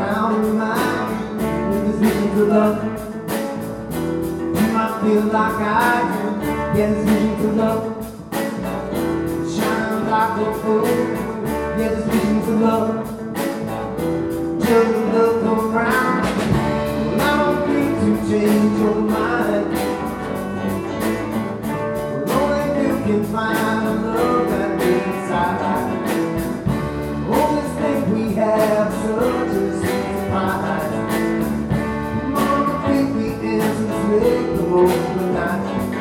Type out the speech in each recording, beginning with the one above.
around your mind with these visions of love. You might feel like I do, yeah, these visions of love. Shine like a fool, yeah, these visions of love. Just look around, well, I don't need to change your mind. Well, only you can find a love that inside. Always think we have such a surprise. Mama, think we answers make the most of the night.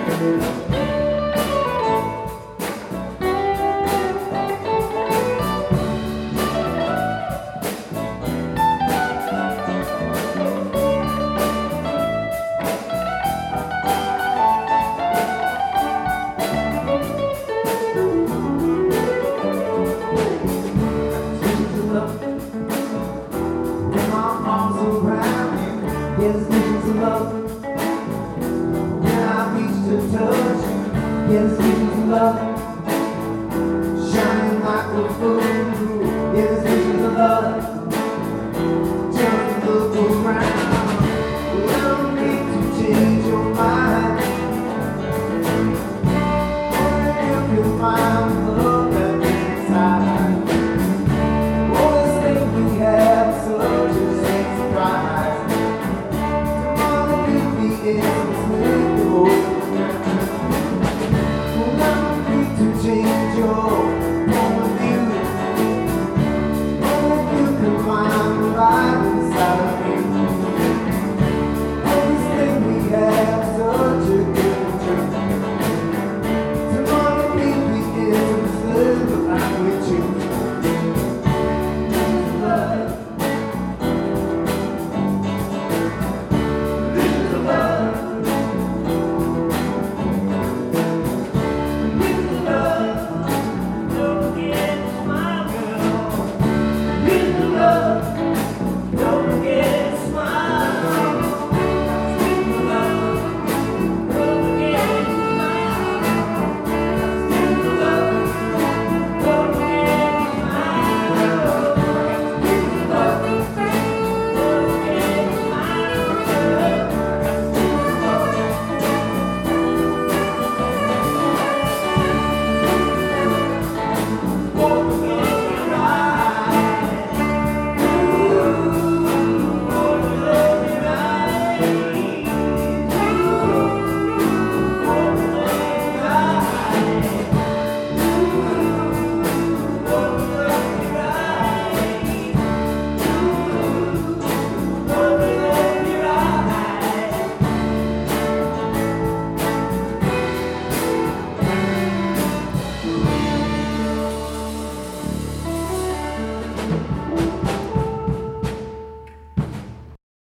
Yes, visions of love. When I reach to touch you, yes, visions of love.